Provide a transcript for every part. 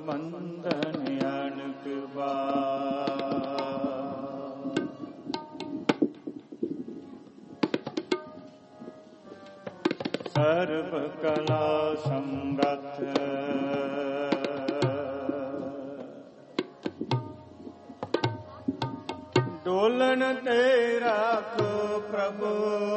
बंधन अनक बार। सर्व कला समरथ डोलन तेरा को प्रभु,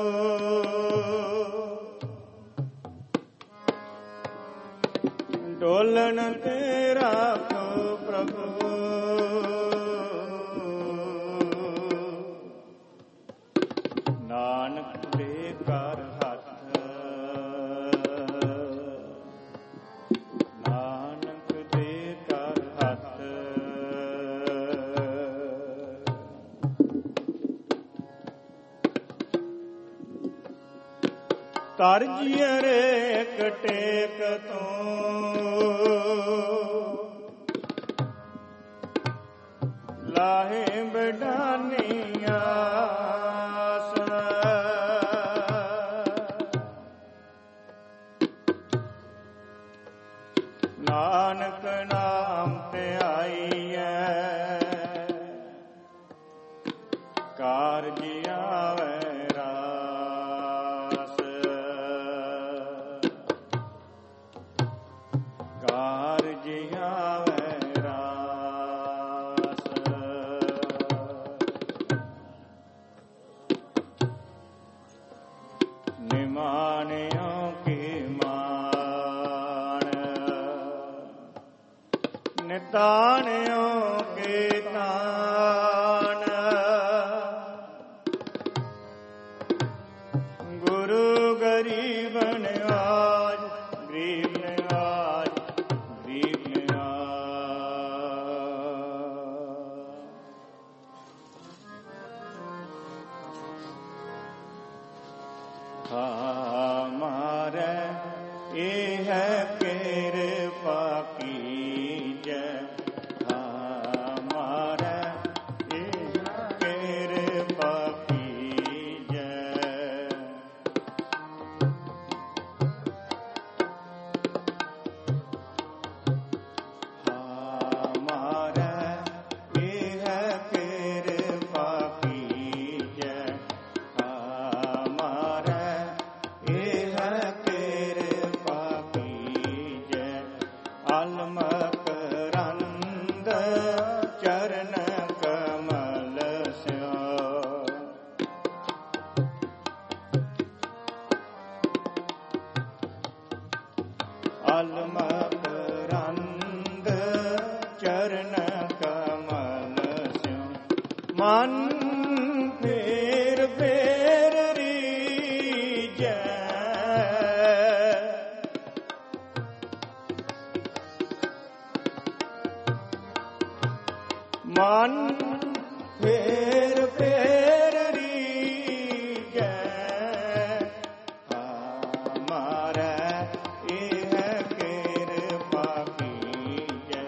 डोलन तेरा को प्रभु, नानक दे कर हाथ, नानक दे कर हाथ। तरजियरे कटेक तो लाहे बड़ानिया नानक नाम ते आई है कारज आवे रास, कारज आवे रास। निमानियों की मान, नितानियों के तान, गुरु गरीब नवाज, गरीब नवाज, गरीब नवाज। हमारे ये है कृपा कीजय, हमारे ये है कृपा कीजय। हमारे ये है कृपा कीजय, हमारे ये है कृपा कीजय। अलमकरंद चरण कमल स्यो, अलमकरंद चरण कमल स्यो। मन फेर फेर रीजै, मन फेर फेर रीजै। हमारा ये है कृपा कीजै,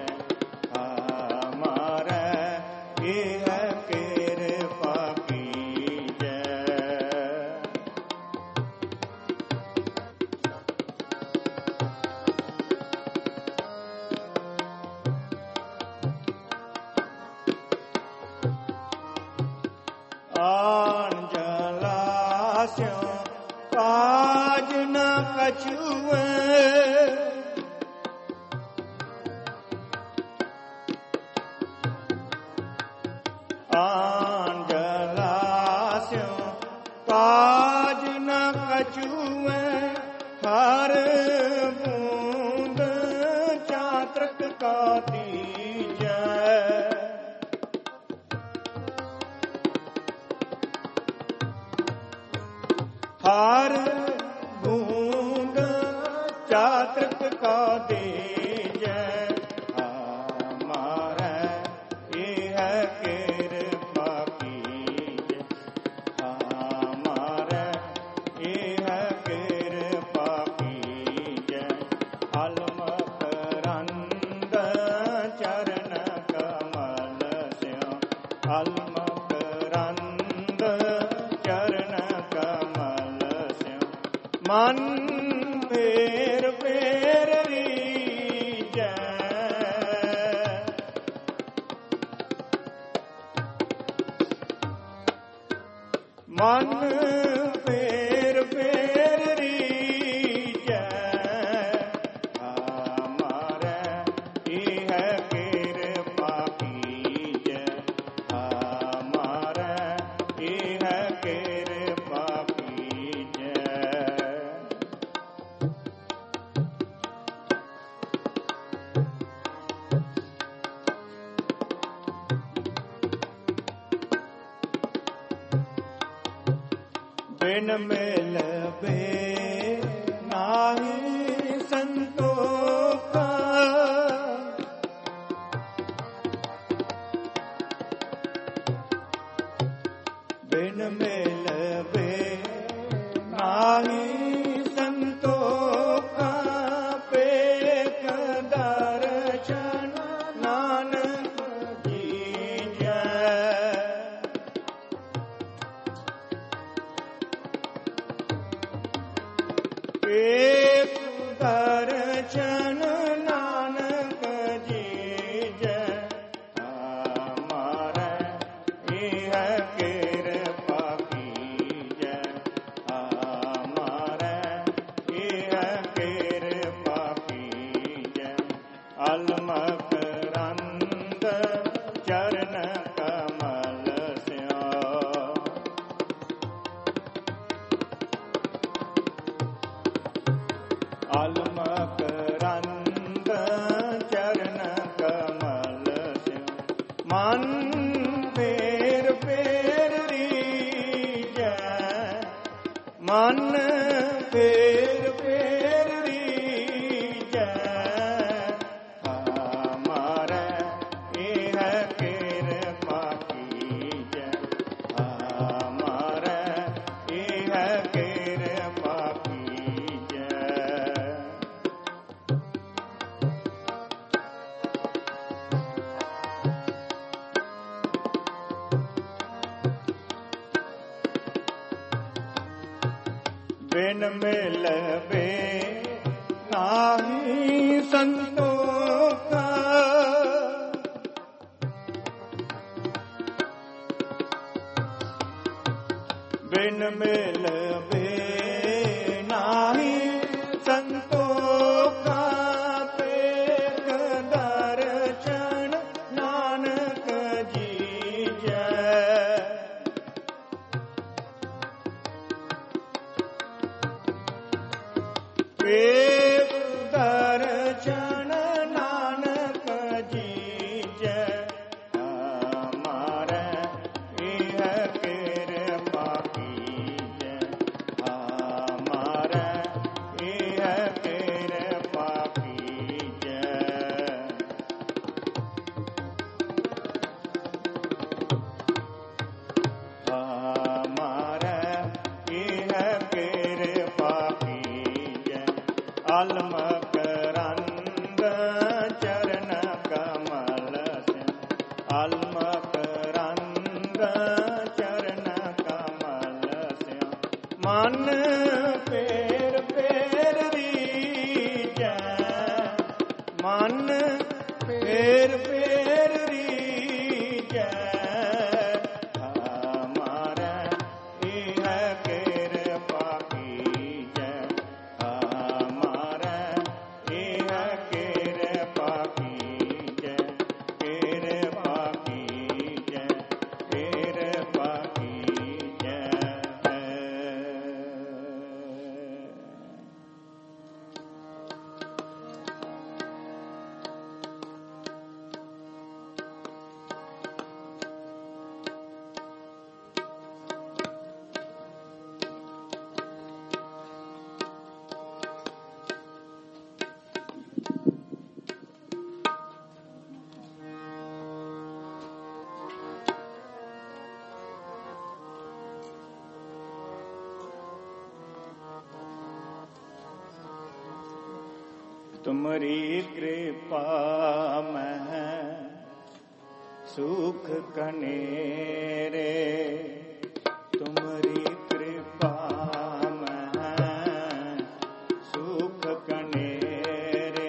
हमारा ये है कृपा कीजै। आन जलास्यों काज न कछुए, आन जलास्यों काज न कछुए। हर बूंद चातक का दीजै, हर बूंद चातक का दीजै। हमारा ये है कृपा कीजै, हमारा ये है कृपा कीजै। अलमकरंद चरण कमल स्यो, अलमकरंद चरण कमल स्यो। मन फेर फेर रीजै, मन फेर फेर रीजै हमारे इह कृपा कीजै हमारे इह कृपा कीजै। बिन मिलबे नाहि संतोखा बिन मिलबे नाहि संतोखा पेख दर्शन नानक कीजै। पेख दर्शन नानक कीजै हमारे इह कृपा कीजै हमारे इह कृपा कीजै। अलमकरंद चरण कमल स्याम अलमकरंद चरण कमल स्याम। मन फेर फेर रीजै मन फेर फेर रीजै हमारे इह कृपा कीजै हमारे इह कृपा कीजै। बिन मिलबे नाहि संतोखा बिन मिलबे नाहि संतोखा पेख दर्शन नानक कीजै। पेख दर्शन नानक कीजै हमारे इह कृपा कीजै हमारे इह कृपा कीजै। हमारे इह कृपा कीजै। अलमकरंद चरण कमल स्याम अलमकरंद चरण कमल स्याम। मन फेर फेर रीजै मन फेर फेर रीजै हमारे इह कृपा कीजै हमारे इह कृपा कीजै कृपा कीजै कृपा कीजै। तुमरी कृपा में सुख कनेरे तुमरी कृपा में सुख कनेरे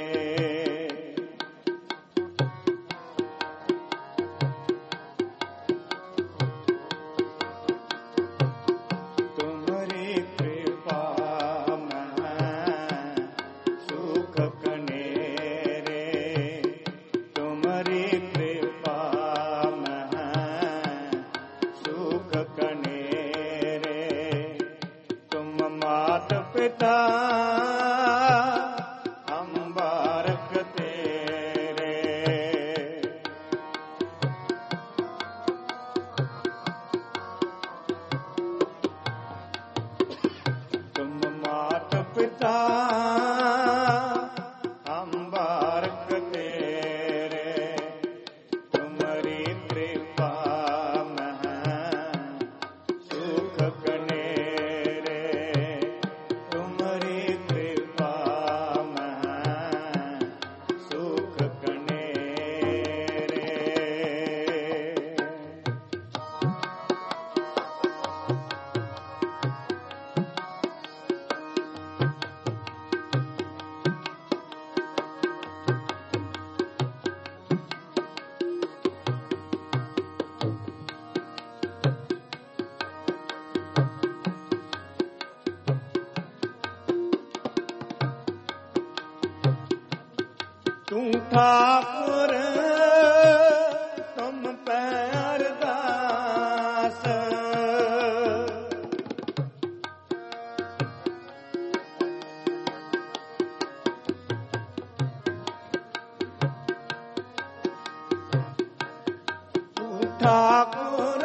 ठाकुर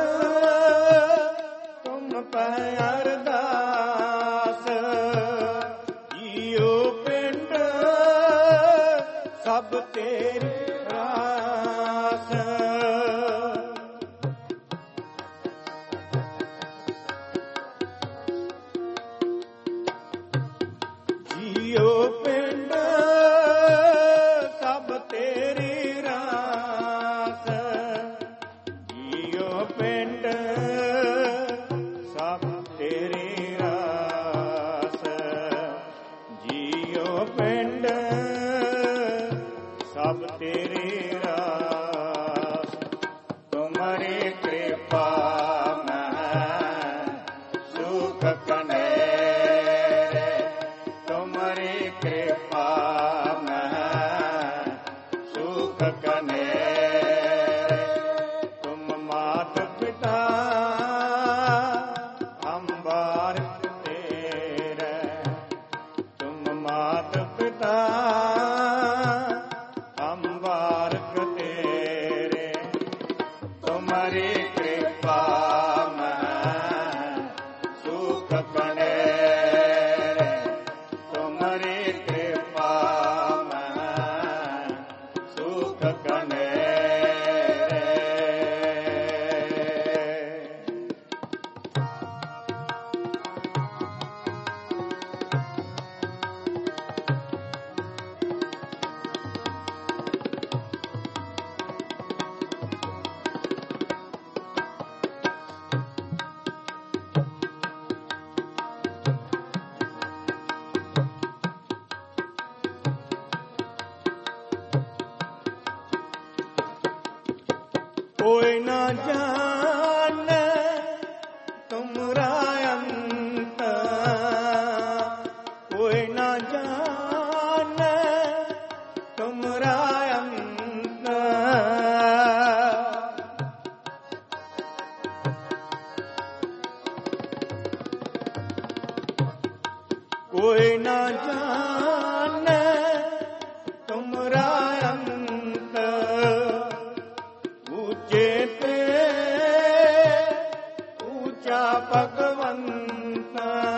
तुम पह अरदास, जियो पिंड सब तेरे रास। जियो पिंड सब तेरी रास, जियो पिंड सब तेरी रास, जियो पिंड सब तेरी रास। तुम्हारी कृपा में सुख कनेरे, तुम्हारी कृपा में सुख कनेरे। तुम मात पिता हम बारिक तेरे, तुम मात पिता हम बारिक तेरे। तुम्हारी कृपा में सुख कनेरे, तुम्हारी कृपा में सुख कनेरे। कोई न जाने तुमरा अंत, कोई न जाने तुमरा अंत। कोई न जाने तुमरा अंत, ऊंचे ते ऊंचा भगवंत।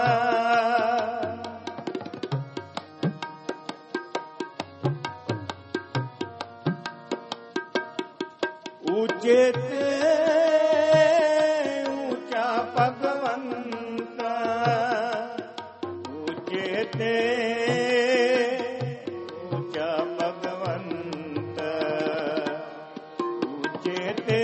ऊंचे ते ऊंचा भगवंत, ऊंचे ते ऊंचा भगवंत, ऊंचे ते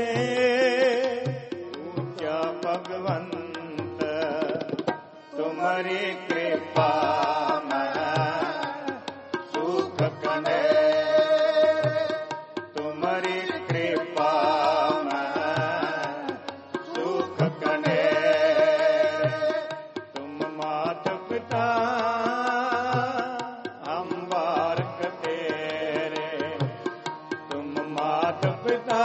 ऊंचा भगवंत। तुम्हारी कृपा में सुख कनेरे, तुम्हारी कृपा में सुख कनेरे। तुम मात पिता हम बारिक तेरे, तुम मात पिता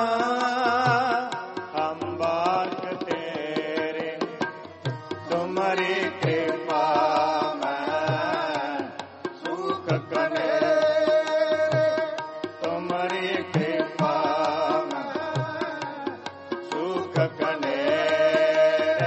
हम बारिक तेरे। तुम्हारी कृपा में सुख कनेरे, तुम्हारी कृपा में सुख कनेरे।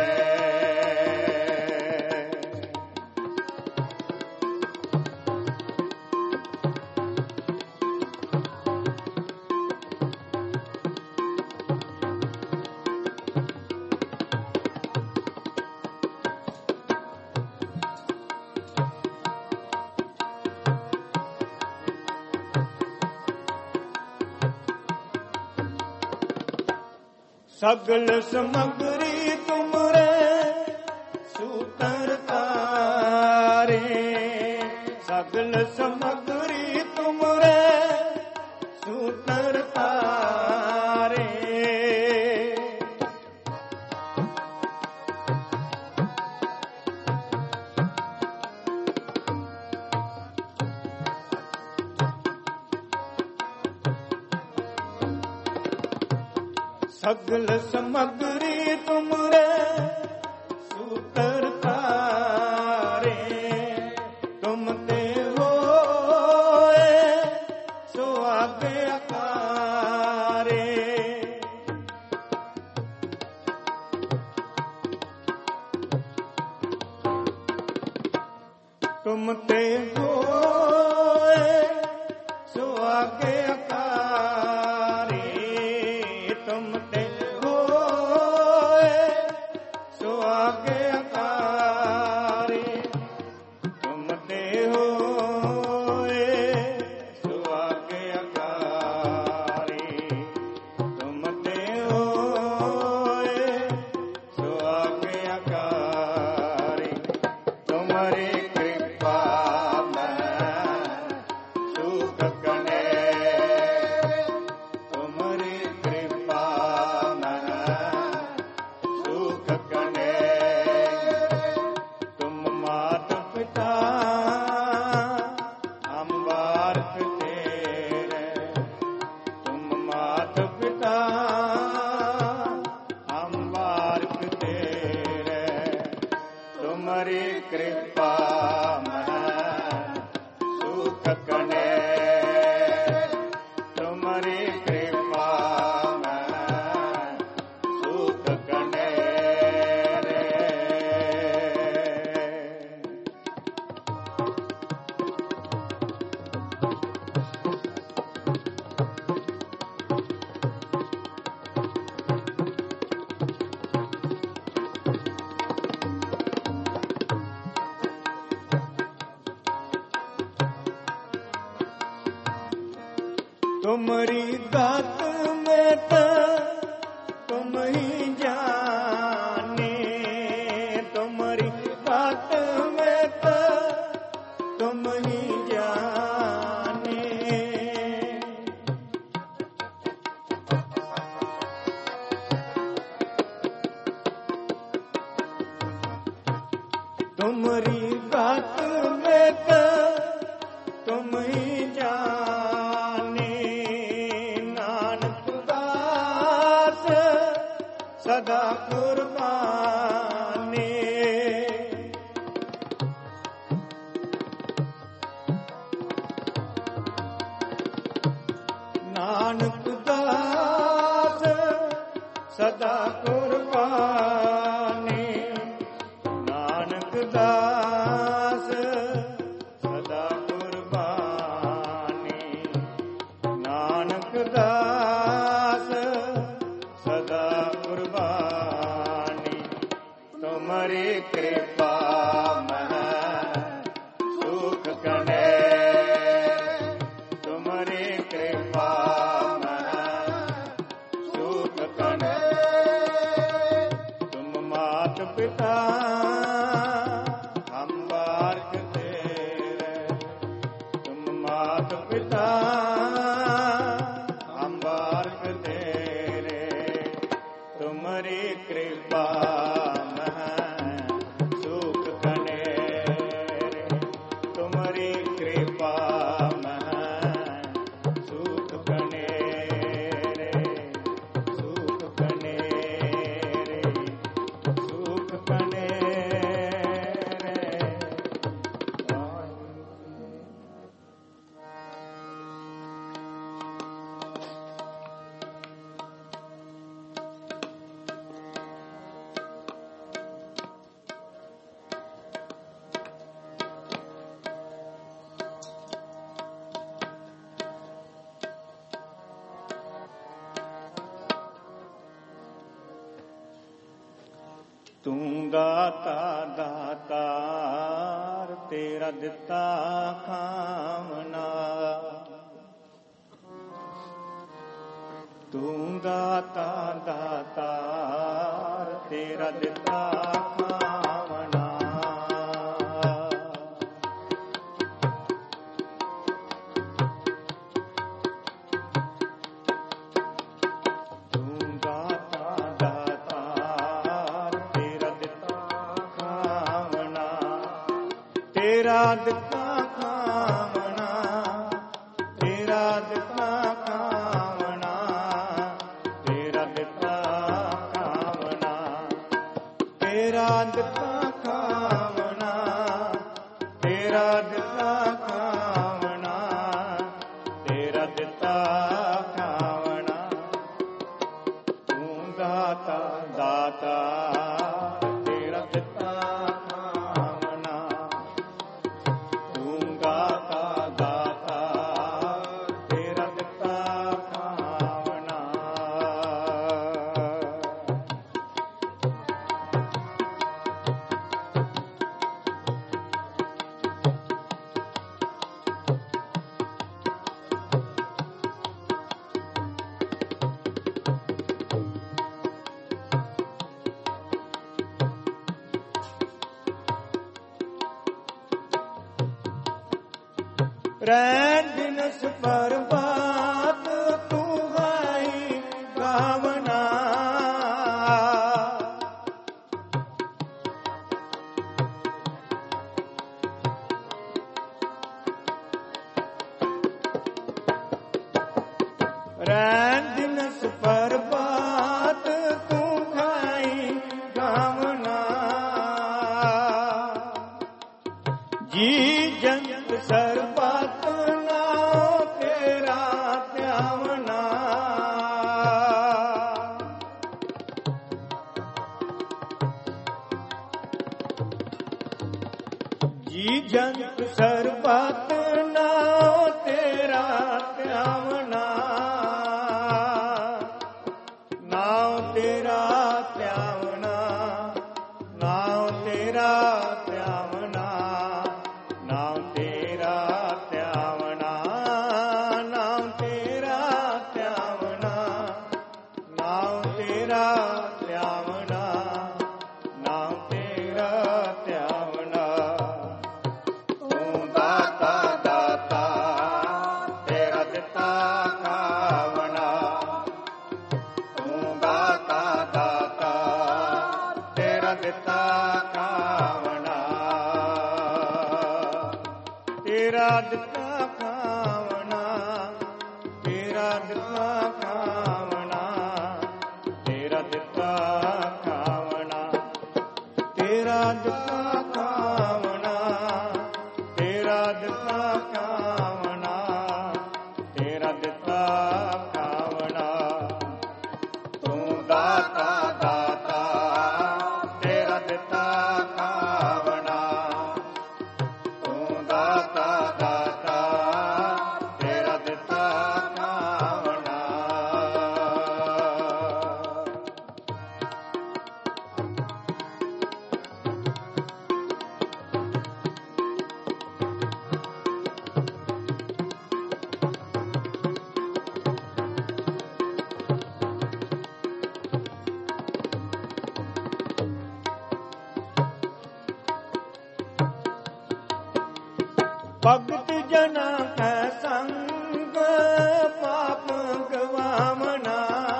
सगल समग्री तुमरे सूतर तारे, सगल समग्री तुमरे सूतर तारे। सगल समग्री तुमरे सूतर तारे, तुम ते होए सो आगे अकारे, आगे अकारी तुम ते होए सो आगे अकारी तुम ते होए सो आगे अकारी तुम ते होए सो आगे अकारी तुम्हारी कृपा कृपा सुख कने तुम्हारी कृपा सुख कने रे। तुम्हारी दात में तो तुम ही जाने तुम्हारी दात में तो तुम ही जाने तुम्हारी दात में तो तुम ही जाने सदा कुर्बानी नानक दास सदा कुर्बानी नानक दास सदा कुर्बानी नानक दास सदा कुर्बानी तुम्हारी कृपा सुख कने तुम्हारी कृपा सुख कने तुम मात पिता हम बारक तेरे तुम मात पिता हम बारक तेरे तुम्हारी कृपा सुख कने तुम्हारी कृपा सुख कने सुख कने सुख कने तू दाता दातार तेरा दिता खामना तू दाता दातार तेरा दिता खामना तेरा दिता खावना तेरा दिता खावना तेरा दिता खावना तेरा दिता खावना तेरा दिता खावना तेरा दिता खावना तू दाता दाता तेरा दिता दाता तेरा ਰਹਿਣ ਦਿਨਸ ਪਰਬਾਤ ਤੂੰ ਗਾਈ ਗਾਵਨਾ। ਰਹਿਣ ਦਿਨਸ ਪਰਬਾਤ ਤੂੰ ਗਾਈ ਗਾਵਨਾ। ਜੀ ਜੰਤ ਸਰਬਤ ਨਾਉ ਤੇਰਾ ਧਿਆਵਨਾ। ਜੀ ਜੰਤ ਸਰਬਤ ਨਾਉ ਤੇਰਾ ਧਿਆਵਨਾ। ਨਾਉ ਤੇਰਾ ਧਿਆਵਨਾ, ਨਾਉ ਤੇਰਾ ਧਿਆਵਨਾ, ਨਾਮ ਤੇਰਾ ਧਿਆਵਨਾ, ਨਾਮ ਤੇਰਾ ਧਿਆਵਨਾ, ਨਾਮ ਤੇਰਾ ਧਿਆਵਨਾ, ਨਾਮ ਤੇਰਾ ਧਿਆਵਨਾ। ਤੂੰ ਦਾਤਾ ਦਾਤਾ ਤੇਰਾ ਦਿੱਤਾ ਖਾਵਨਾ। ਤੂੰ ਦਾਤਾ ਦਾਤਾ ਤੇਰਾ ਦਿੱਤਾ ਖਾਵਨਾ। ਤੇਰਾ ਦਿੱਤਾ ਖਾਵਨਾ, ਤੇਰਾ ਦਿੱਤਾ ਖਾਵਨਾ, ਤੇਰਾ ਦਿੱਤਾ ਖਾਵਨਾ, ਤੇਰਾ ਦਿੱਤਾ ਖਾਵਨਾ, ਤੇਰਾ ਦਿੱਤਾ ਖਾਵਨਾ, ਤੇਰਾ ਦਿੱਤਾ ਖਾਵਨਾ। ਤੂੰ ਦਾਤਾ ਦਾਤਾ ਤੇਰਾ ਦਿੱਤਾ ਖਾਵਨਾ। ਤੂੰ ਦਾਤਾ ਦਾਤਾ ਤੇਰਾ ਦਿੱਤਾ ਖਾਵਨਾ। ਭਗਤ ਜਨਾ ਕੈ ਸੰਗ ਪਾਪ ਗਵਾਵਨਾ।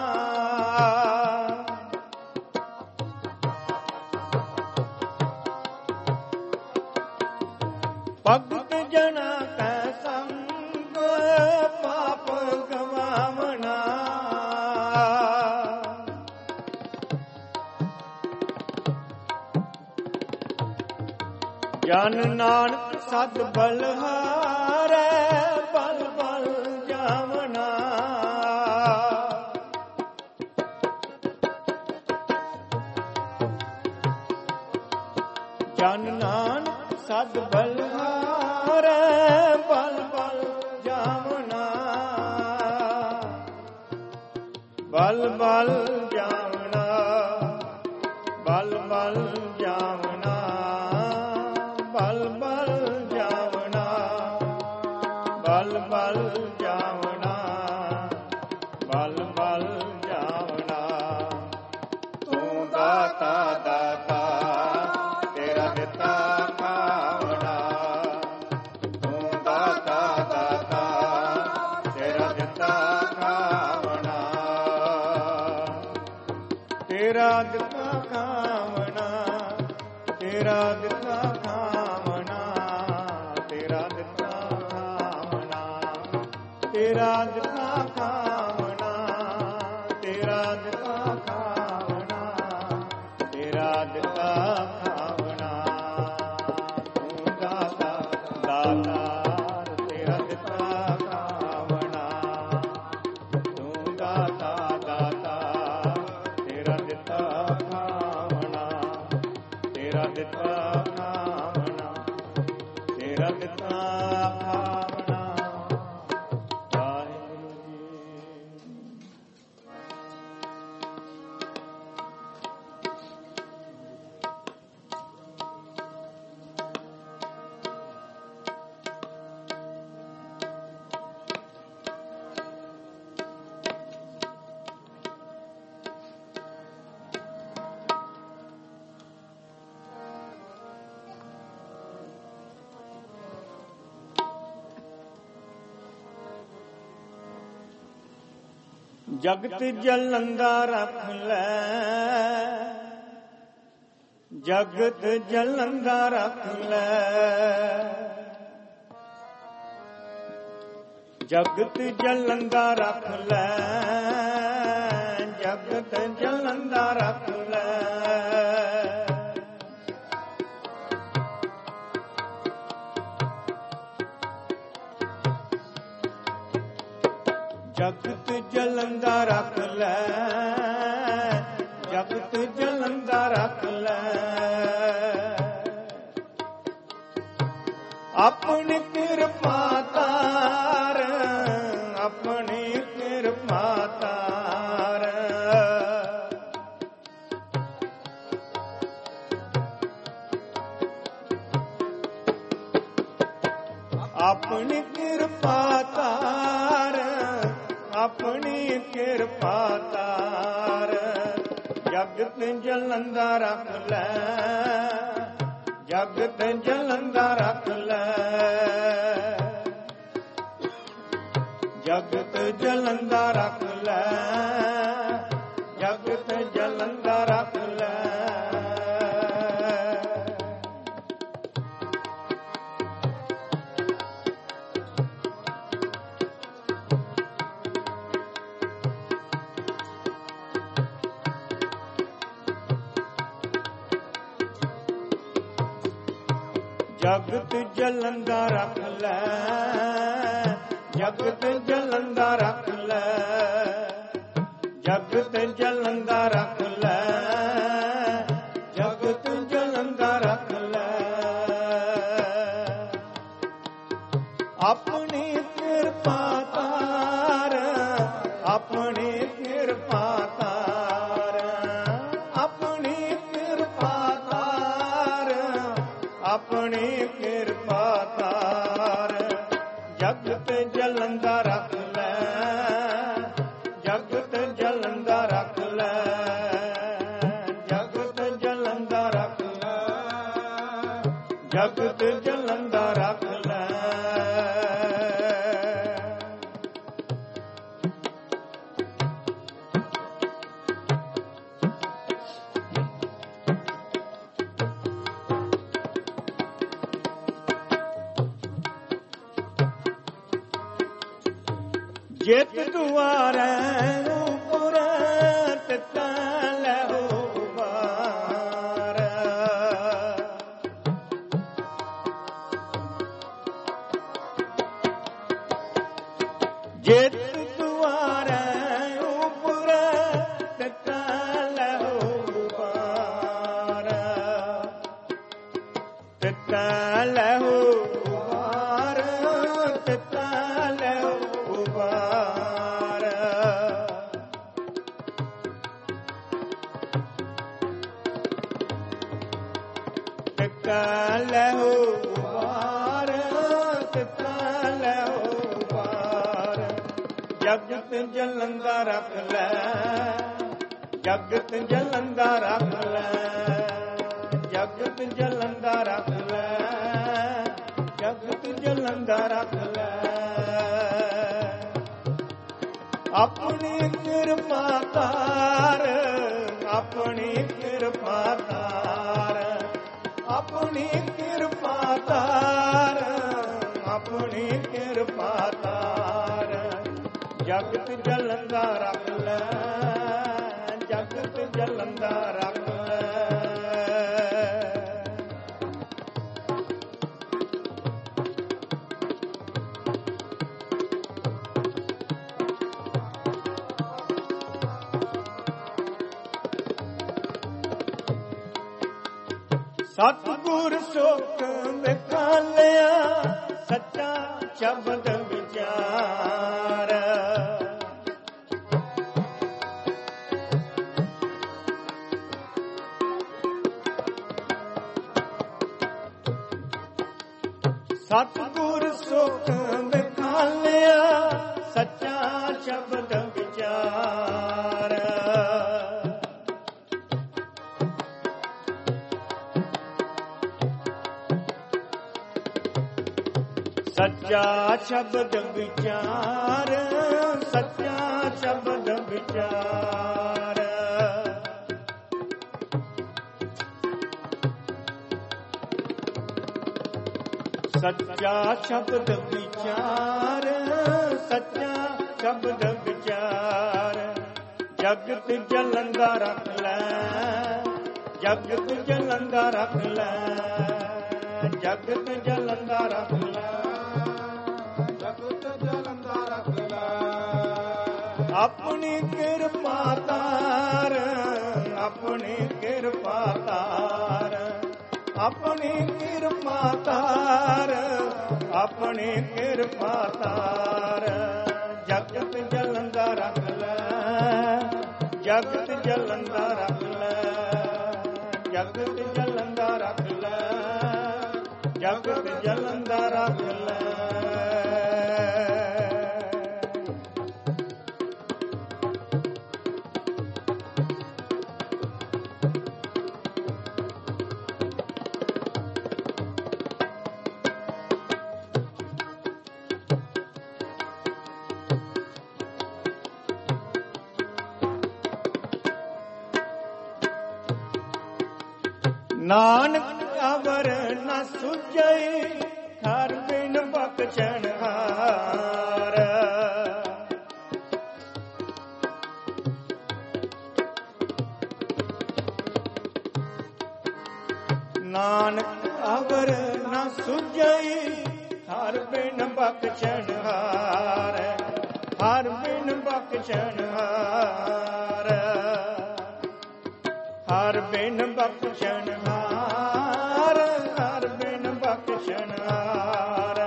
ਭਗਤ ਜਨਾ ਕੈ ਸੰਗ ਪਾਪ ਗਵਾਵਨਾ। ਜਨ ਨਾਨਕ ਸਦ ਬਲਹਾਰੈ ਬਲ ਬਲ ਜਾਵਨਾ। ਜਨ ਨਾਨਕ ਸਦ ਬਲਹਾਰੈ ਬਲ ਬਲ ਜਾਵਨਾ। ਬਲ ਬਲ ਜਾਵਨਾ, ਬਲ ਬਲ ਜਾਵਨਾ, ਬਲ ਬਲ ਜਾਵਨਾ, ਬਲ ਬਲ ਜਾਵਨਾ, ਬਲ ਬਲ ਜਾਵਨਾ। ਤੂੰ ਦਾਤਾ ਦਾਤਾ ਤੇਰਾ ਦਿੱਤਾ ਖਾਵਨਾ। ਤੂੰ ਦਾਤਾ ਦਾਤਾ ਤੇਰਾ ਦਿੱਤਾ ਖਾਵਨਾ। ਤੇਰਾ ਦਿੱਤਾ ਖਾਵਨਾ, ਤੇਰਾ ਦਿੱਤਾ ਖਾਵਨਾ, ਤੇਰਾ ਦਿੱਤਾ ਖਾਵਨਾ, ਤੇਰਾ ਦਿੱਤਾ ਖਾਵਨਾ, ਤੇਰਾ ਦਿੱਤਾ ਖਾਵਨਾ, ਤੇਰਾ ਦਿੱਤਾ ਖਾਵਨਾ। ਤੂੰ ਦਾਤਾ ਦਾਤਾ ਤੇਰਾ ਦਿੱਤਾ ਖਾਵਨਾ। ਤੂੰ ਦਾਤਾ ਦਾਤਾ ਤੇਰਾ ਦਿੱਤਾ ਖਾਵਨਾ। ਤੇਰਾ ਦਿੱਤਾ ਖਾਵਨਾ, ਤੇਰਾ ਦਿੱਤਾ ਖਾਵਨਾ। ਵਾਹਿਗੁਰੂ ਜੀ। ਜਗਤ ਜਲੰਦਾ ਰੱਖ ਲੈ, ਜਗਤ ਜਲੰਦਾ ਰੱਖ ਲੈ, ਜਗਤ ਜਲੰਦਾ ਰੱਖ ਲੈ, ਜਗਤ ਜਲੰਦਾ ਰੱਖ ਲੈ। ਜਗਤ ਜਲੰਦਾ ਰੱਖ ਲੈ, ਜਗਤ ਜਲੰਦਾ ਰੱਖ ਲੈ, ਆਪਣੀ ਕਿਰਪਾ ਤਾਰ, ਆਪਣੀ ਕਿਰਪਾ ਤਾਰ, ਆਪਣੀ ਕਿਰਪਾ ਤਾਰ, ਆਪਣੀ ਕਿਰਪਾ ਤਾਰ। ਜਗਤ ਜਲੰਦਾ ਰੱਖ ਲੈ, ਜਗਤ ਜਲੰਦਾ ਰੱਖ ਲੈ, ਜਗਤ ਜਲੰਦਾ ਰੱਖ ਲੈ, ਜਗਤ ਜਲੰਦਾ ਰੱਖ ਲੈ। ਜਗਤ ਜਲੰਦਾ ਰੱਖ ਲੈ, ਜਗਤ ਜਲੰਦਾ ਰੱਖ ਲੈ, ਜਗਤ ਜਲੰਦਾ ਰੱਖ ਲੈ, ਜਗਤ ਜਲੰਦਾ ਰੱਖ ਲੈ, ਆਪਣੀ ਕਿਰਪਾ ਤਾਰ, ਆਪਣੀ ਕਿਰਪਾ ਤਾਰ, ਆਪਣੀ ਕਿਰਪਾ ਤਾਰ, ਆਪਣੀ ਕਿਰਪਾ ਤਾਰ। ਜਗਤ ਜਲੰਦਾ ਰੱਖ ਲੈ, ਜਗਤ ਜਲੰਦਾ ਰੱਖ ਲੈ, ਜਗਤ ਜਲੰਦਾ ਰੱਖ ਲੈ, ਜਗਤ ਜਲੰਦਾ ਰੱਖ ਲੈ। ਜਿਤ ਦੁਆਰੈ ਉਪਰ ਤਿਤ ਲਹੁ ਬਾਰ, ਜਿਤ ਦੁਆਰੈ ਉਪਰ ਤਿਤ ਲਹੁ ਬਾਰ, ਤਿਤ ਲਹੁ ਬਾਰ, ਤਿਤ ਲਹੁ ਬਾਰ, ਤਿਤ ਲਹੁ ਬਾਰ, ਤਿਤ ਲਹੁ ਬਾਰ। ਜਗਤ ਜਲੰਦਾ ਰੱਖ ਲੈ, ਜਗਤ ਜਲੰਦਾ ਰੱਖ ਲੈ, ਜਗਤ ਜਲੰਦਾ ਰੱਖ ਲੈ, ਜਗਤ ਜਲੰਦਾ ਰੱਖ ਲੈ, ਆਪਣੀ ਕਿਰਪਾ ਤਾਰ, ਆਪਣੀ ਕਿਰਪਾ ਤਾਰ, ਆਪਣੀ ਕਿਰਪਾ ਤਾਰ, ਆਪਣੀ ਕਿਰਪਾ ਤਾਰ। ਜਗਤ ਜਲੰਦਾ ਰੱਖ ਲੈ, ਜਗਤ ਜਲੰਦਾ ਰੱਖ ਲੈ। ਸਤਿਗੁਰ ਸੁਖ ਵਿਖਾਲਿਆ, ਸੱਚਾ ਸ਼ਬਦ ਵਿਚਾਰ, ਸਤਿਗੁਰ ਸੁਖ ਵਿਖਾਲਿਆ, ਸੱਚਾ ਸ਼ਬਦ ਵਿਚਾਰ, ਸੱਚਾ ਸ਼ਬਦ ਵਿਚਾਰ, ਸੱਚਾ ਸ਼ਬਦ ਵਿਚਾਰ। ਸੱਚਾ ਸ਼ਬਦ ਵਿਚਾਰ, ਸੱਚਾ ਸ਼ਬਦ ਵਿਚਾਰ। ਜਗਤ ਜਲੰਦਾ ਰੱਖ ਲੈ, ਜਗਤ ਜਲੰਦਾ ਰੱਖ ਲੈ, ਜਗਤ ਜਲੰਦਾ ਰੱਖ ਲੈ, ਜਗਤ ਜਲੰਦਾ ਰੱਖ ਲੈ। ਆਪਣੀ ਕਿਰਪਾ ਤਾਰ, ਆਪਣੀ ਕਿਰਪਾ ਤਾਰ, ਆਪਣੀ ਕਿਰਪਾ ਤਾਰ, ਆਪਣੀ ਕਿਰਪਾ ਤਾਰ। ਜਗਤ ਜਲੰਦਾ ਰੱਖ ਲੈ, ਜਗਤ ਜਲੰਦਾ ਰੱਖ ਲੈ, ਜਗਤ ਜਲੰਦਾ ਰੱਖ ਲੈ, ਜਗਤ ਜਲੰਦਾ ਰੱਖ ਲੈ। ਨਾਨਕ ਅਵਰ ਨ ਸੁਝਈ, ਹਰ ਬਿਨ ਬਖਸ਼ਣ ਹਾਰ। ਨਾਨਕ ਅਵਰ ਨ ਸੁਝਈ, ਹਰ ਬਿਨ ਬਖਸ਼ਣ ਹਾਰ, ਹਰ ਬਿਨ ਬਖਸ਼ਣ ਹਾਰ, ਹਰ ਬਿਨ ਬਖਸ਼ਣ ਹਾਰ, ਹਰ ਬਿਨ ਬਖਸ਼ਣ ਹਾਰ।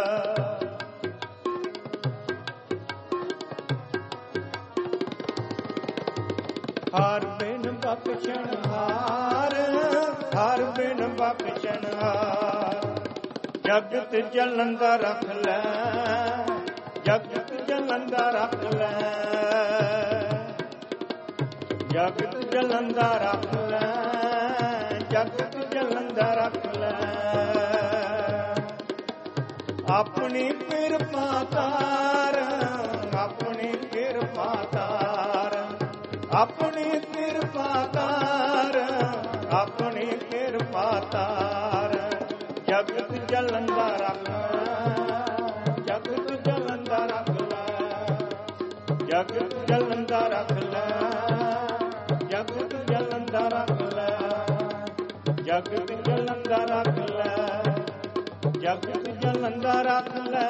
ਹਰ ਬਿਨ ਬਖਸ਼ਣ ਹਾਰ, ਹਰ ਬਿਨ ਬਖਸ਼ਣ ਹਾਰ। ਜਗਤ ਜਲੰਦਾ ਰੱਖ ਲੈ, ਜਗਤ ਜਲੰਦਾ ਰੱਖ ਲੈ, ਜਗਤ ਜਲੰਦਾ ਰੱਖ ਲੈ, ਜਗਤ ਜਲੰਦਾ ਰੱਖ ਲੈ। ਆਪਣੀ ਕਿਰਪਾ ਤਾਰ, ਆਪਣੀ ਕਿਰਪਾ ਤਾਰ, ਆਪਣੀ ਕਿਰਪਾ ਤਾਰ, ਆਪਣੀ ਕਿਰਪਾ ਤਾਰ। ਜਗਤ ਜਲੰਦਾ ਰੱਖ ਲੈ, ਜਗਤ ਜਲੰਦਾ ਰੱਖ ਲੈ, ਜਗਤ ਜਲੰਦਾ ਰੱਖ ਲੈ, ਜਗਤ ਜਲੰਦਾ ਰੱਖ ਲੈ, ਜਗਤ ਜਲੰਦਾ ਰੱਖ ਲੈ, ਜਗਤ ਜਲੰਦਾ ਰੱਖ ਲੈ।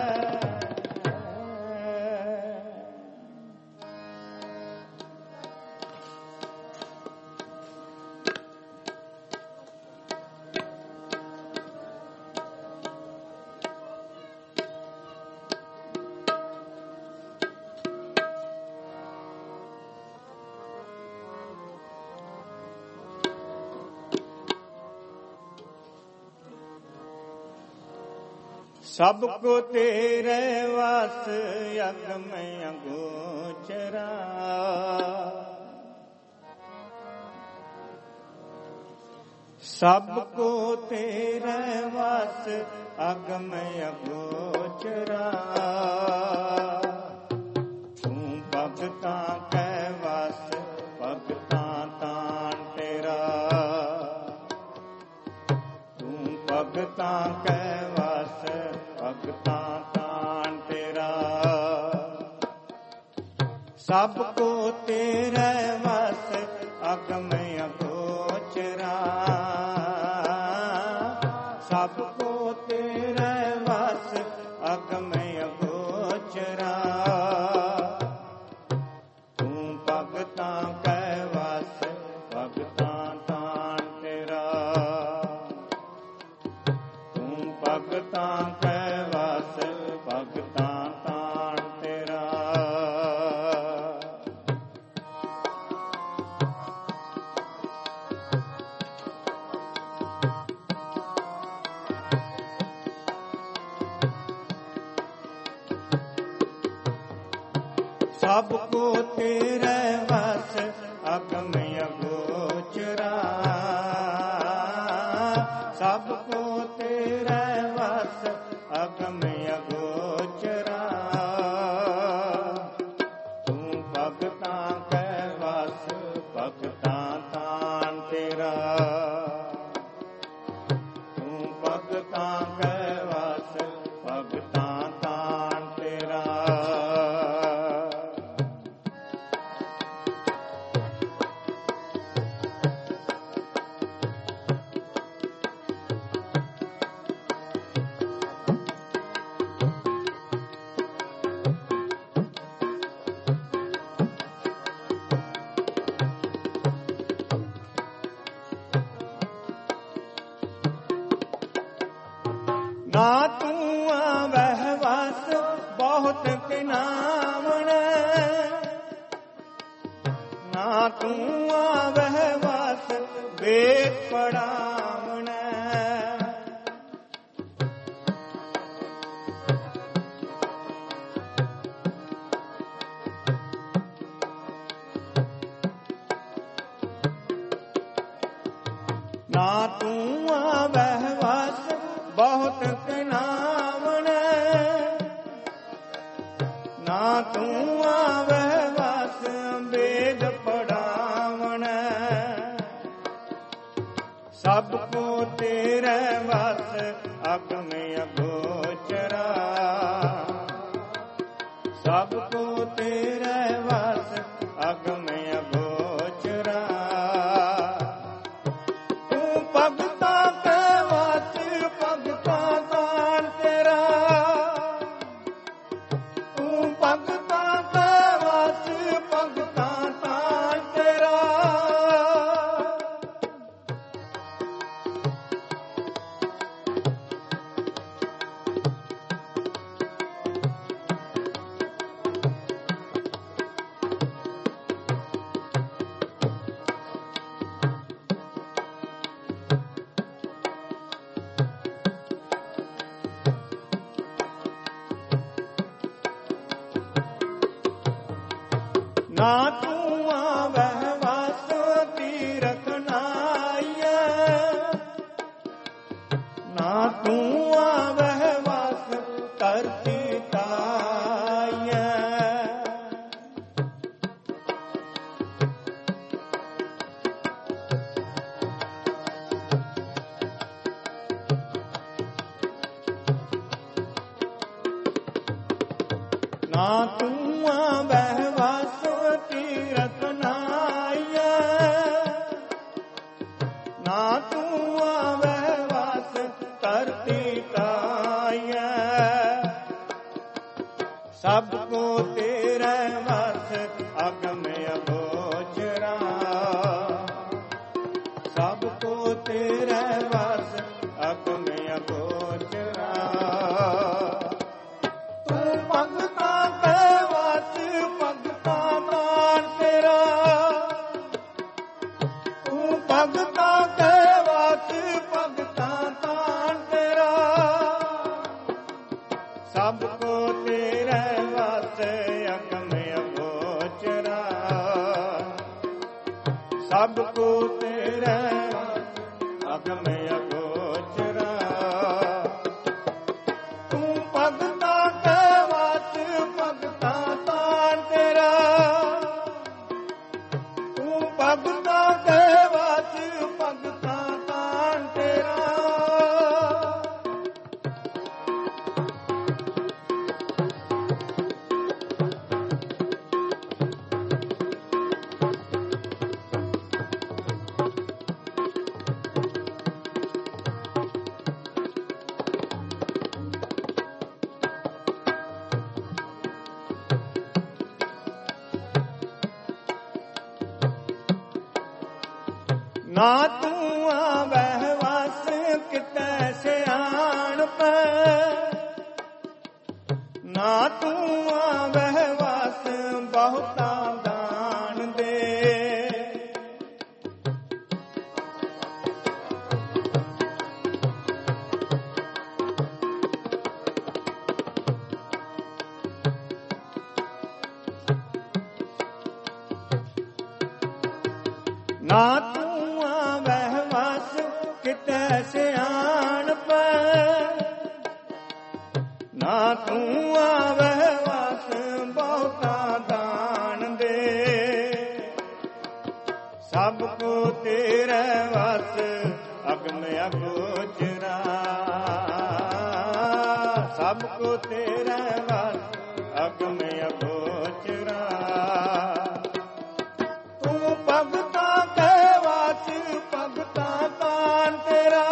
ਸਭ ਕੋ ਤੇਰੇ ਵਾਸ, ਅਗਮ ਅਗੋਚਰਾ। ਸਭ ਕੋ ਤੇਰੇ ਵਾਸ, ਅਗਮ ਅਗੋਚਰਾ। ਤੂੰ ਭਗਤਾਂ ਕੈ ਵਾਸ, ਭਗਤਾਂ ਤਾਣ ਤੇਰਾ। ਤੂੰ ਭਗਤਾਂ ਕੈ ਵਾਸ, ਭਗਤਾਂ ਤਾਣ ਤੇਰਾ। ਸਭ ਕੋ ਤੇਰੇ ਵਸ, ਅਗਮ ਅਗੋਚਰਾ। ਸਭ ਕੋ ਤੇਰੇ ਵਸ, ਅਗਮ ਅਗੋਚਰਾ। ਤੂੰ ਭਗਤਾਂ ਕੈ ਵਸ, ਭਗਤਾਂ ਤਾਣ ਤੇਰਾ। ਤੂੰ ਭਗਤਾਂ ਕੈ ਵਸ, ਭਗਤਾਂ ਤਾਣ ਤੇਰਾ। ਸਭ ਕੋ ਤੇਰੇ ਵਸ, ਅਗਮ ਅਗੋਚਰਾ। ਸਭ ਕੋ ਤੇਰੇ ਵਸ, ਅਗਮ ਅਗੋਚਰਾ। ਤੂੰ ਭਗਤ ਤੂੰ ਆਵਹਿ ਵਸ ਵੇਦ ਪੜਾਵਣੈ। ਨਾ ਤੂੰ ਆਵਹਿ ਵਸ ਬਹੁਤ ਕਿਨਾਵਣੈ। ਨਾ ਤੂੰ ਆਵਹਿ ਵਸ ਵੇਦ ਪੜਾਵਣੈ। ਸਭ ਕੋ ਤੇਰੇ ਵਸ ਅਗਮ ਅਗੋਚਰਾ। ਸਭ ਕੋ ਤੇਰੇ ਵਸ ਅਗਮ ਅਗੋਚਰਾ। ਤੂੰ ਭਗਤਾਂ ਕੈ ਵਸ ਭਗਤਾਂ ਦਾਨ ਤੇਰਾ। ਤੂੰ ਭਗਤਾਂ ਕੈ ਵਸ ਭਗਤਾਂ ਦਾਨ ਤੇਰਾ। ਨਾ ਤੂੰ ਆਵਹਿ ਵਸ ਤੀਰਥ ਨਾਈਐ। ਨਾ ਤੂੰ ਆਵਹਿ ਵਸ ਧਰਤੀ ਤਾਈਐ। ਨਾ ਤੂੰ ਆਵਹਿ ਵਸ ਤੀਰਥ ਨਾਈਐ। ਨਾ ਤੂੰ ਆਵਹਿ ਵਸ ਧਰਤੀ ਤਾਈਐ। ਸਭ ਕੋ ਤੇਰੇ ਵਸ ਅਗਮ ਅਗੋਚਰਾ। ਸਭ ਕੋ ਤੇਰੇ ਵਸ ਅਗਮ ਅਗੋਚਰਾ। ਤੂੰ ਭਗਤਾਂ ਕੈ ਵਸ ਭਗਤਾਂ ਦਾਨ ਤੇਰਾ। ਤੂੰ ਭਗਤਾਂ ਕੈ ਵਸ ਭਗਤਾਂ ਦਾਨ ਤੇਰਾ। ਸਭ ਕੋ ਤੇਰੇ ਵਸ ਅਗਮ ਅਗੋਚਰਾ। ਸਭ ਕੋ ਤੇਰੇ ਵਸ ਅਗਮ ਅਗੋਚਰਾ। ਤੂੰ ਭਗਤਾਂ ਕੈ ਵਸ ਭਗਤਾਂ ਦਾਨ ਤੇਰਾ। ਤੂੰ ਭਗਤਾਂ ਕੈ ਵਸ ਭਗਤਾਂ ਦਾਨ ਤੇਰਾ। ਨਾ ਤੂੰ ਆਵਹਿ ਵਸ ਕਿਤੈ ਸਿਆਣਪ। ਨਾ ਤੂੰ ਆਵਹਿ ਵਸ ਬਹੁਤਾ ਦਾਨ ਦੇ। ਨਾ ਤੂੰ ਆਵਹਿ ਵਸ ਕਿਤੈ ਸਿਆਣਪ। ਨਾ ਤੂੰ ਆਵਹਿ ਵਸ ਬਹੁਤਾ ਦਾਨ ਦੇ। ਸਭ ਕੋ ਤੇਰੇ ਵਸ ਅਗਮ ਅਗੋਚਰਾ। ਸਭ ਕੋ ਤੇਰੇ ਵਸ ਅਗਮ ਅਗੋਚਰਾ। ਤੂੰ ਭਗਤਾਂ ਕੈ ਵਸ ਭਗਤਾਂ ਦਾਨ ਤੇਰਾ।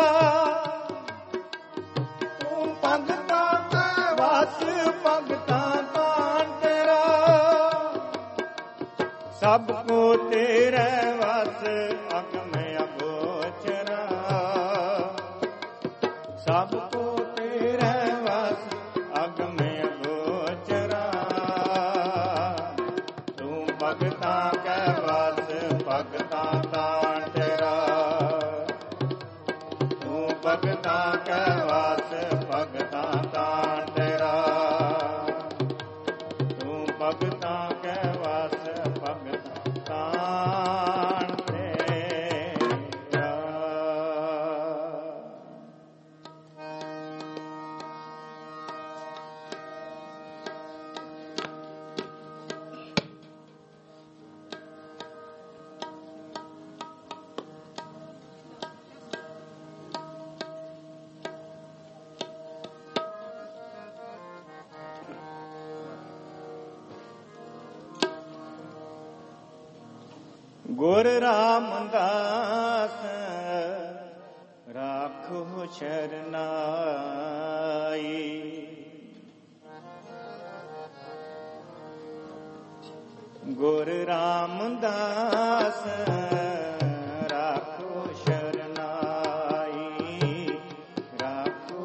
ਤੂੰ ਭਗਤਾਂ ਕੈ ਵਸ ਭਗਤਾਂ ਦਾਨ ਤੇਰਾ। ਸਭ ਕੋ ਤੇਰੇ ਵਸ ਅਗਮ ਅਗੋਚਰਾ। ਸਭ ਕੋ ਤੇਰੇ ਵਸ ਅਗਮ ਅਗੋਚਰਾ। ਤੂੰ ਭਗਤਾਂ ਕੈ ਵਸ भगता ताण तेरा। तू भगता कै वास भगता ताण तेरा। तू भगता कै वास भगता ताण तेरा। गुर रामदास राखो शरनाई। गुर रामदास राखो शरनाई। राखो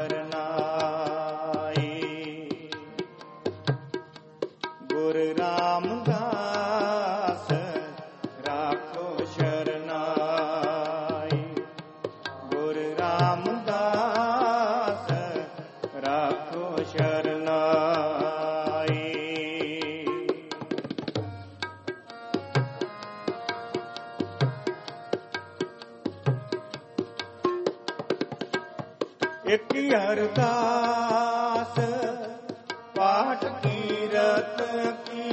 शरनाई। गुर रामदास राखो शरनाई। गुर रामदास राखो शरनाई। एक अरदास पाठ कीरत की।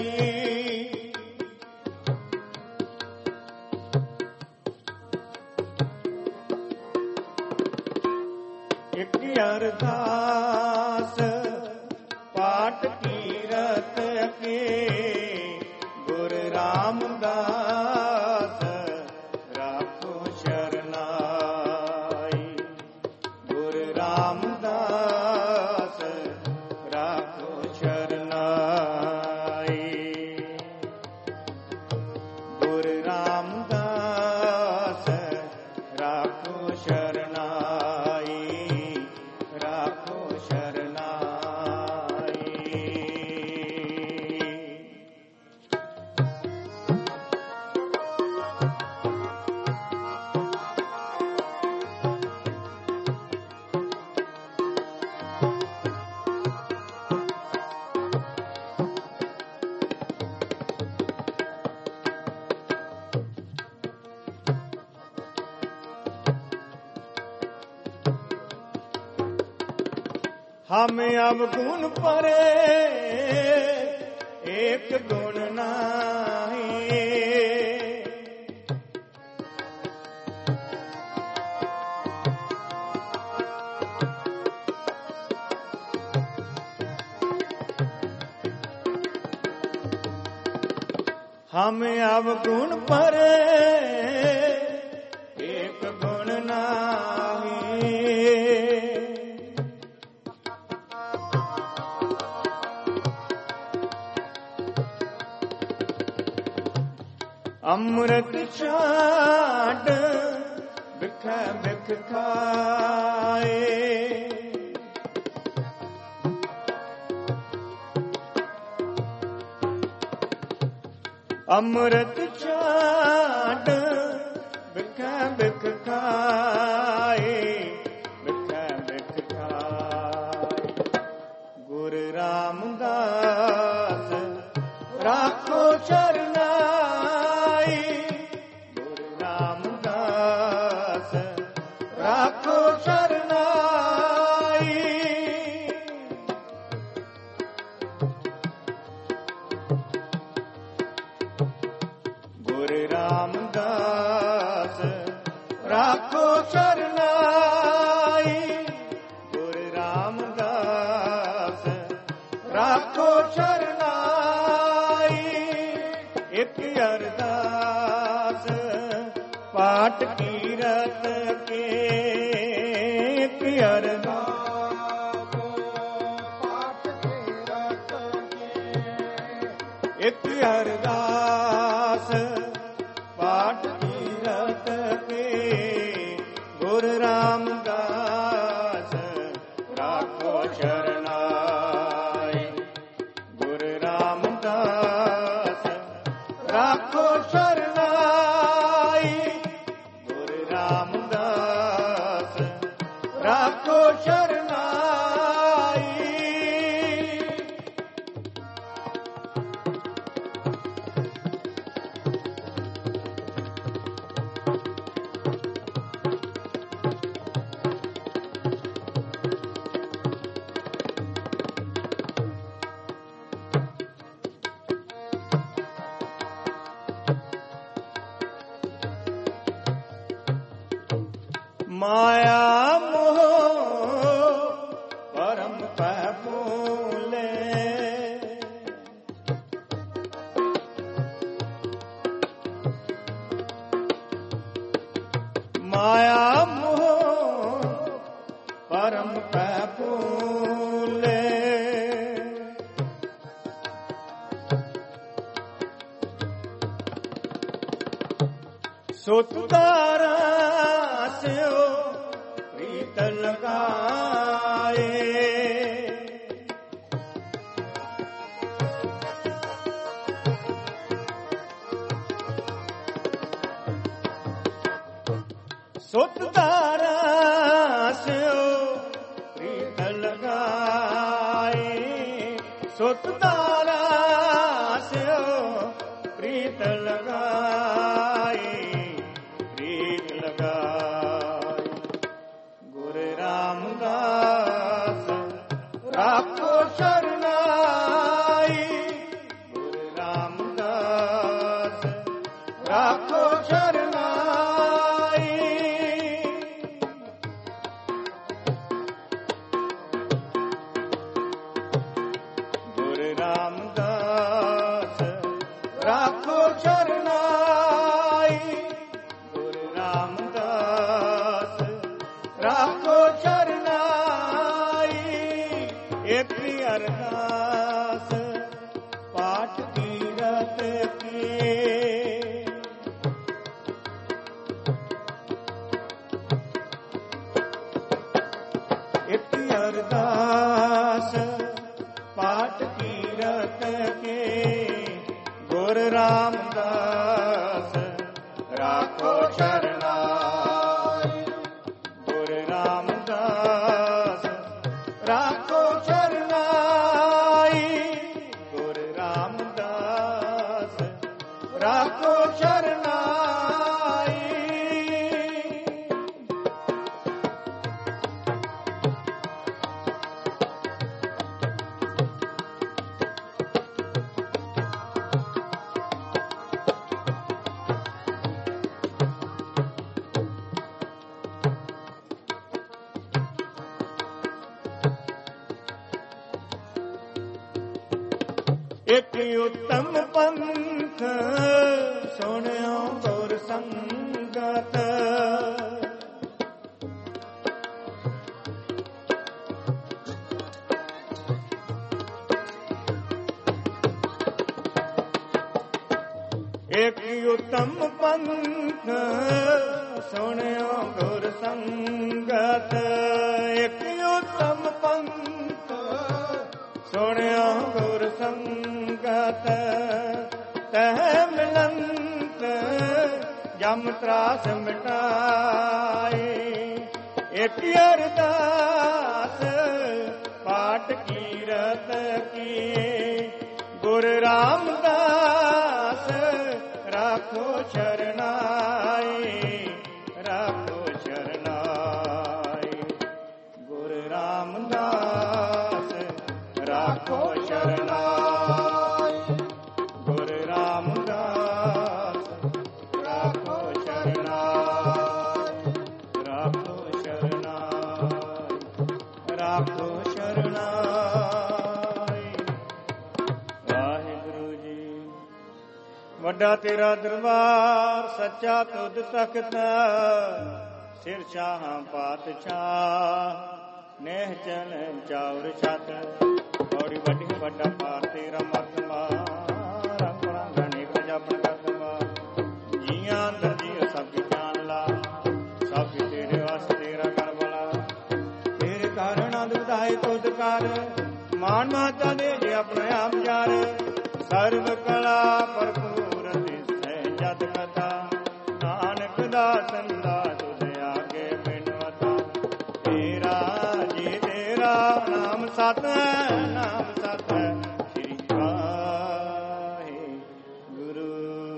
एक अरदास पाठ कीरत के। गुर रामदास राखो शरनाई। गुर रामदास राखो शरनाई। गुर रामदास राखो शरनाई। राखो शरनाई। हम अब गुण परे एक गुण नाही। हम अब गुण परे एक गुण नाही। अमृत छाट बिख बिख खाए। अमृत छाट बिख बिख खाए। बिख बिख खाए। गुर रामदास राखो शरनाई। गुर रामदास राखो शरनाई। गुर रामदास राखो शरनाई। गुर रामदास राखो शरनाई। एक अरदास पाठ कीरत के। एक अरदास पाठ कीरत के। एक अरदास पाठ कीरत के। गुर रामदास राखो शरनाई। गुर रामदास राखो शरनाई। ਮਾਇਆ ਮੋਹ ਪਰਮ ਪੈ ਭੂਲੇ। ਮਾਇਆ ਮੋਹ ਪਰਮ ਪੈ ਭੂਲੇ। ਸੁਤ ਧਾਰਾ ਸਿਓ ਪ੍ਰੀਤ ਲਗਾਏ। ਸੁਤ ਧਾਰਾ ਸਿਓ ਪ੍ਰੀਤ ਲਗਾਏ। ਸੁਤ ਧਾਰਾ ਸਿਓ ਪ੍ਰੀਤ ਲਗਾਏ। ਪ੍ਰੀਤ ਲਗਾਏ ਗੁਰ ਰਾਮਦਾਸ ਰਾਖੋ ਸ਼ਰਨਾਈ। ਗੁਰ ਰਾਮਦਾਸ ਰਾਖੋ ਸ਼ਰਨਾਈ। ਗੁਰ ਰਾਮਦਾਸ ਰਾਖੋ ਸ਼ਰਨਾਈ। ਗੁਰ ਰਾਮਦਾਸ ਰਾਖੋ ਸ਼ਰਨਾਈ। ਇਕ ਅਰਦਾਸ ਪਾਠ ਕੀਰਤ ਕੀ। ਇਕ ਅਰਦਾਸ ਪਾਠ ਕੀਰਤ ਕੇ। ਗੁਰ ਰਾਮਦਾਸ ਰਾਖੋ ਸ਼ਰਨਾਈ। ਗੁਰ ਰਾਮਦਾਸ ਰਾਖੋ ਸ਼ਰਨਾਈ। ਗੁਰ ਰਾਮਦਾਸ ਰਾਖੋ ਸ਼ਰਨਾਈ। ਇਕ ਉਤਮ ਪੰਥ ਸੁਣਿਓ ਗੁਰ ਸੰਗਤ। ਇਕ ਉਤਮ ਪੰਥ ਸੁਣਿਓ ਗੁਰ ਸੰਗਤ। ਇਕ ਉਤਮ ਪੰਥ ਸੁਣਿਓ ਗੁਰ ਸੰਗਤ। ਤਹ ਮਿਲੰਤ ਜਮ ਤਰਾਸ ਮਿਟਾਏ। ਇਕ ਅਰਦਾਸ ਪਾਠ ਕੀਰਤ ਕੀਏ। ਗੁਰ ਰਾਮਦਾਸ ਰਾਖੋ ਸ਼ਰਨਾਈ। ਰਾਖੋ ਸ਼ਰਨਾਈ। ਗੁਰ ਰਾਮਦਾਸ ਰਾਖੋ ਸ਼ਰਨਾਈ। ਗੁਰ ਰਾਮਦਾਸ ਰਾਖੋ ਸ਼ਰਨਾਈ। ਰਾਖੋ ਸ਼ਰਨਾਈ। ਰਾਖੋ ਸ਼ਰਨਾਈ। ਵਾਹਿਗੁਰੂ ਜੀ। ਵੱਡਾ ਤੇਰਾ ਦਰਬਾਰ ਸੱਚਾ ਤੁਧ ਤਖਤ। ਸਿਰ ਸ਼ਾਹਾਂ ਪਾਤਸ਼ਾਹ ਨੇਹ ਚਲ ਚਾਉਰ ਛਤ। ਬੜੀ ਵੱਡੀ ਵੱਡਾ ਪਾਰ ਤੇਰਾ ਮਰਤਬਾ। ਰੰਗ ਰੰਗ ਅਨੇਕ ਜਪਨ ਕਰਤਬਾ। ਜੀਆਂ ਅੰਦਰ ਜੀ ਸਭ ਦੀ ਜਾਨ ਲਾ। ਸਭ ਤੇਰੇ ਵਾਸ ਤੇਰਾ ਕਰ ਵਾਲਾ। ਤੇਰੇ ਕਾਰਨ ਆਨੰਦ ਵਧਾਏ ਤੁਧ ਕਰ। ਮਾਨ ਮਾਤਾ ਦੇ ਜੇ ਆਪਣੇ ਆਪ ਜਾਰ। ਸਰਬ ਕਲਾ ਭਰਪੂਰ ਦਿਸੈ ਜਦ ਕਥਾ। ਨਾਨਕ ਦਾਸਨ ਦਾ ਤੁਧ ਆਗੇ ਬਿਨਵਤਾ। ਤੇਰਾ ਜੀ ਤੇਰਾ ਨਾਮ ਸਤ ਹੈ। ਨਾਮ ਸਤ ਹੈ ਸ੍ਰੀ ਵਾਹਿਗੁਰੂ।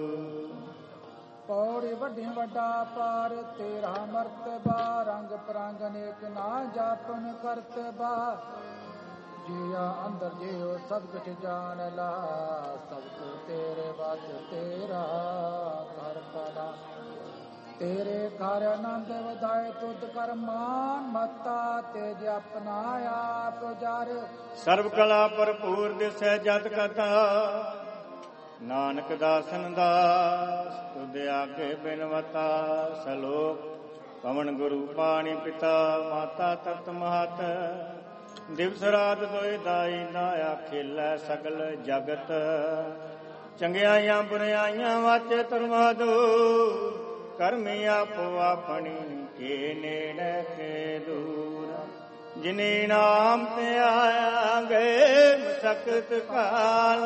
ਪੌੜੀ ਵੱਡੀ ਵੱਡਾ ਪਾਰ ਤੇਰਾ ਮਰਤਬਾ। ਰੰਗ ਪਰੰਗ ਅਨੇਕ ਨਾ ਜਾਪਨ ਕਰਤਬਾ। ਜੀਆ ਅੰਦਰ ਜਿਉ ਸਭ ਕੁਛ ਜਾਣ ਲਾ। ਸਭ ਕੁ ਤੇਰੇ ਬਸ ਤੇਰਾ ਘਰ ਪਲਾ। ਤੇਰੇ ਘਰ ਆਨੰਦ ਵਧਾਏ ਤੁਧ ਕਰ ਮਾਨ ਮਤਾ ਤੇਜ ਆਪਣਾ ਆਪ ਜਰ ਸਰਬ ਕਲਾ ਭਰਪੂਰ ਦਿਸੈ ਜਤ ਕਥਾ ਨਾਨਕ ਦਾਸਨ ਦਾਸ ਤੁਧ ਆਗੇ ਬਿਨਵਤਾ ਸਲੋਕ ਪਵਨ ਗੁਰੂ ਪਾਣੀ ਪਿਤਾ ਮਾਤਾ ਤਤ ਮਹਤ ਦਿਵਸ ਰਾਤ ਦੋਇ ਦਾਈ ਨਾ ਖੇਲੈ ਸਗਲ ਜਗਤ ਚੰਗਿਆਈਆਂ ਬੁਰਿਆਈਆਂ ਵਾਚੇ ਧਰਮਾਦੂ ਕਰਮੀ ਆਪੋ ਆਪਣੀ ਕੇ ਨੇੜੇ ਕੇ ਦੂਰ ਜਿਨੇ ਨਾਮ ਤੇ ਆਇਆ ਗਏ ਮਸਕਤ ਕਾਲ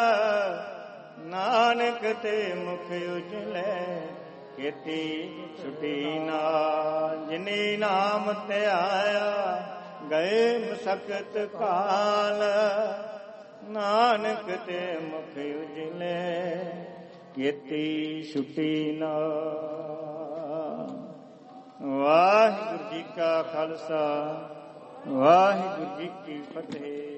ਨਾਨਕ ਤੇ ਮੁਖ ਉਜਲੇ ਕੀਤੀ ਛੁਟੀ ਨਾ ਜਿਨੇ ਨਾਮ ਤੇ ਆਇਆ ਗਏ ਮਸਕਤ ਕਾਲ ਨਾਨਕ ਤੇ ਮੁਖ ਉਜਲੇ ਕੀਤੀ ਛੁਟੀ ਨਾ। ਵਾਹਿਗੁਰੂ ਜੀ ਕਾ ਖਾਲਸਾ ਵਾਹਿਗੁਰੂ ਜੀ ਕੀ ਫਤਿਹ।